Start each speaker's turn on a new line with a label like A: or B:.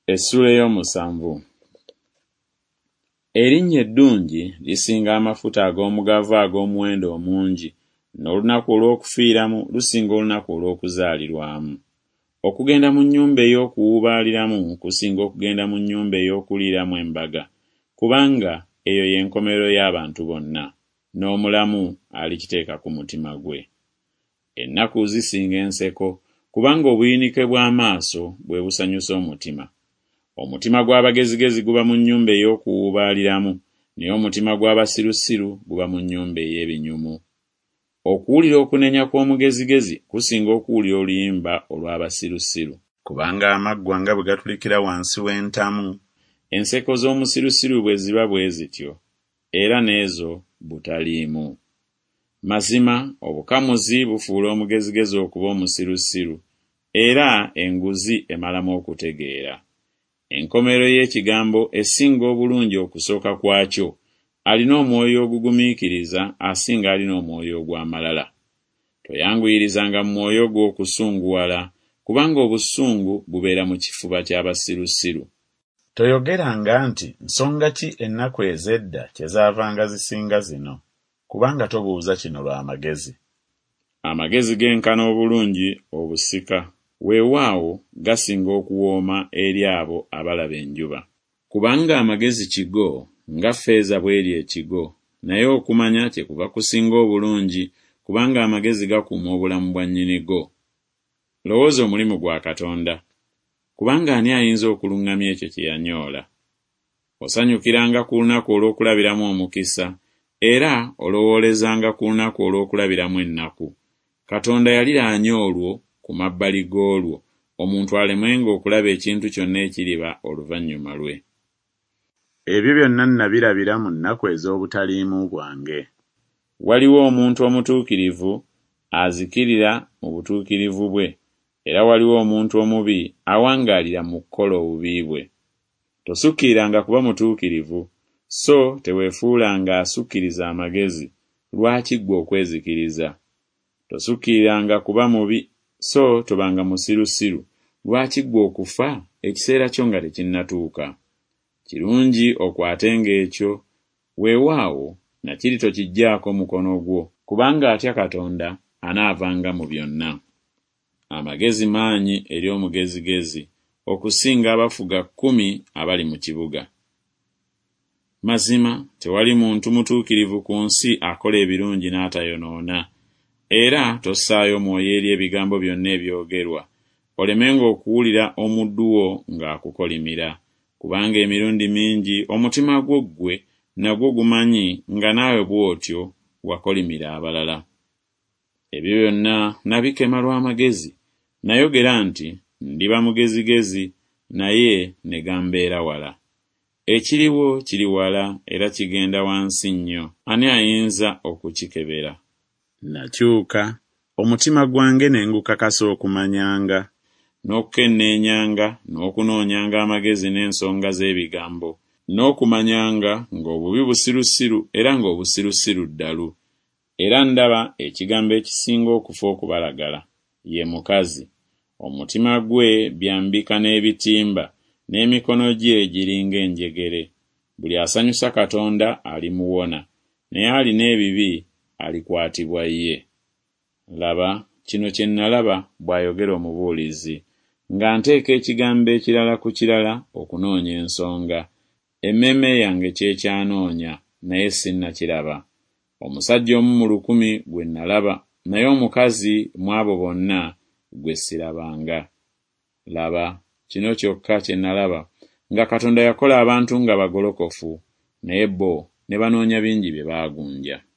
A: Essula ey'omusanvu. Erinnya eddungi lisinga amafuta ag'omugavu ag'omuwendo omungi, n'olunaku olw'okufiiramu lusinga olunaku olw'okuzaalirwamu. Okugenda mu nnyumba ey'okuwuubaaliramu kusinga okugenda mu nnyumba ey'okuliiramu embaga, kubanga eyo y'enkomerero y'abantu bonna, n'omulamu alikiteeka ku mutima gwe. Ennaku zisinga enseko, kubanga obuyinike bw'amaaso bwe busanyusa omutima. Omutima gw'abagezigezi guba mu nnyumba ey'okuwuubaaliramu, naye omutima gw'abasirusiru guba mu nnyumba ey'ebinyumu. Okuwulira okunenya kw'omugezigezi kusinga okuwulira oluyimba olw'abasirusiru, kubanga amaggwa nga bwe gatulikira wansi w'entamu, enseko z'omusirusiru bwe ziba bwe zityo, era n'ezo butaliimu. Mazima obukamuzi bufuula omugezigezi okuba omusirusiru, era enguzi emalamu okutegeera. Enkomerero y'ekigambo esinga obulungi okusooka kwakyo, alina omwoyo ogugumiikiriza asinga alina omwoyo ogw'amalala. Toyanguyirizanga mu mwoyo gwo okusunguwala, kubanga obusungu bubeera mu kifuba ky'abasirusiru. Toyogeranga nti nsonga ki ennaku ez'edda kye zaavanga zisinga zino, kubanga tobuuza kino lw'amagezi. Amagezi genkana obulungi obusika, weewaawo gasinga okuwooma eri abo abalaba enjuba. Kubanga amagezi kigo, nga ffeeza bw'eri ekigo, naye okumanya kyekuva kusinga obulungi, kubanga amagezi gakuuma obulamu bwa nnyinigo. Lowooza omulimu gwa Katonda, kubanga ani ayinza okuluŋŋamya ekyo kye yanyoola? Osanyukiranga ku lunaku olw'okulabiramu omukisa, era olowoolezanga ku lunaku olw'okulabiramu ennaku. Katonda yaliraanya olwo ku mabbali g'olwo, omuntu alemenga okulaba ekintu kyonna ekiriba oluvannyuma lwe. Ebyo byonna nabirabira mu nnaku ez'obutaliimu bwange. Waliwo omuntu omutuukirivu azikirira mu butuukirivu bwe, era waliwo omuntu omubi awangaalira mu kukola obubi bwe. Tosukkiriranga kuba mutuukirivu, so teweefuulanga asukkiriza amagezi, lwaki ggwe okwezikiriza. Tosukkiriranga kuba mubi, so tobanga musirusiru, lwaki ggwe okufa ekiseera kyo nga tekinnatuuka. Kirungi okwatenga ekyo, weewaawo nakiri tokiggyaako mukono gwo, kubanga atya Katonda anaavanga mu byonna. Amagezi maanyi eri omugezigezi okusinga abafuga 10 abali mu kibuga. Mazima tewali muntu mutuukirivu ku nsi akola ebirungi n'atayonoona, era tossaayo mwoyo eri ebigambo byonna ebyogerwa, olemenga okuwulira omuddu wo ng'akukolimira, kubanga emirundi mingi omutima gwo ggwe nagwo gumanyi nga naawe bw'otyo wakolimira abalala. Ebyo byonna nabikema lw'amagezi, nayogera nti ndiba mugezigezi, naye ne gambeera wala. Ekiriwo kiri wala era kigenda wansi nnyo, ani ayinza okukikebera? Nakyuka omutima gwange ne ngukakasa okumanyanga, n'okukenneenyanga, n'okunoonyanga amagezi n'ensonga z'ebigambo, n'okumanyanga ng'obubi busirusiru era ng'obusirusiru ddalu. Era ndaba ekigambo ekisinga okufa okubalagala, ye mukazi. Omutima gwe byambika n'ebitimba, n'emikono gye giringa enjegere. Buli asanyusa Katonda alimuwona, naye alina ebibi alikwatibwa ye. Laba, kino kye nalaba, bw'ayogera omubuulizi, nga nteeka ekigambo ekirala ku kirala okunoonya ensonga. Emmeeme yange kyekyanoonya, naye sinnakiraba. Omusajja omu mu 100 gwe nalaba, naye omukazi mu abo bonna gwe sirabanga. Laba, kino kyokka kye nalaba, nga Katonda yakola abantu nga bagolokofu, naye bo ne banoonya bingi bye baagunja.